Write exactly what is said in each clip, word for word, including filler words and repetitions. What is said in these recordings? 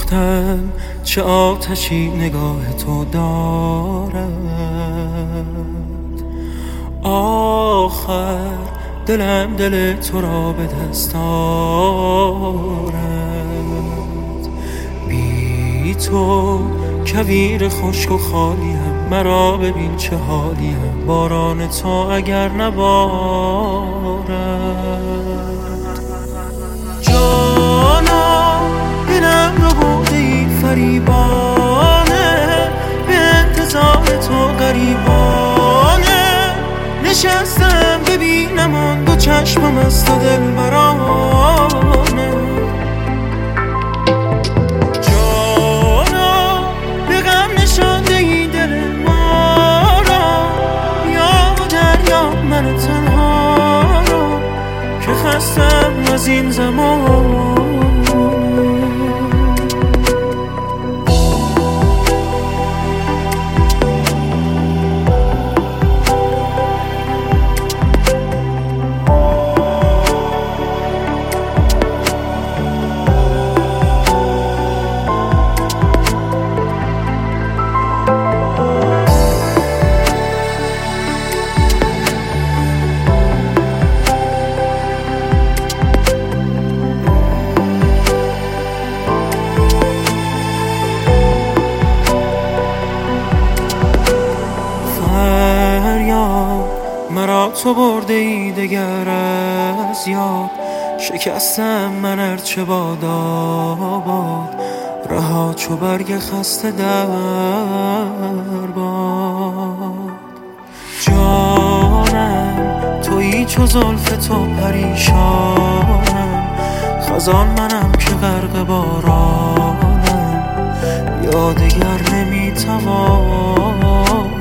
گفتم چه آتشی نگاه تو دارد، آخر دلم دل تو را به دست آرد. بی تو کویر خشک و خالیم، مرا ببین چه حالیم، باران تو اگر نبارد. جانا دلم رو بودی فریبانه، به انتظار تو غریبانه نشستم ببینم آن دو چشمم از تو دلبرانه. جانا به غم نشانده ای دل ما را، بیا و دریا من تنها را که خستم از این زمان. مرا تو برده ای دگر از یاد، شکستم من ارچه باد آباد، رها چو برگ خسته در باد. جانم تویی چو زلف تو پریشانم، خزان منم که غرق بارانم، یا دگر نمیتوانم.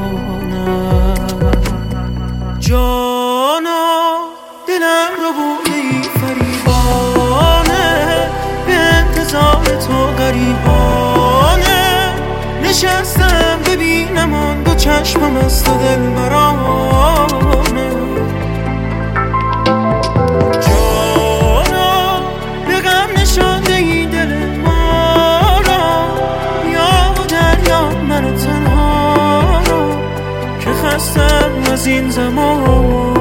جانا دلم رو بودی فریبانه، به انتظار تو غریبانه نشستم ببینم آن دو چشمم از تو دلبرانه. جانا به غم نشانده ای دل ما را، بیا و دریا من تنها را که خستم از این زمان.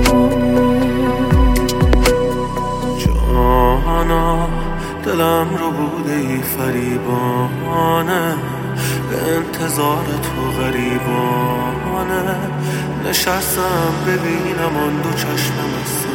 جانا دلم رو بوده ای فریبانه، به انتظار تو غریبانه نشستم ببینم آن دو چشمم از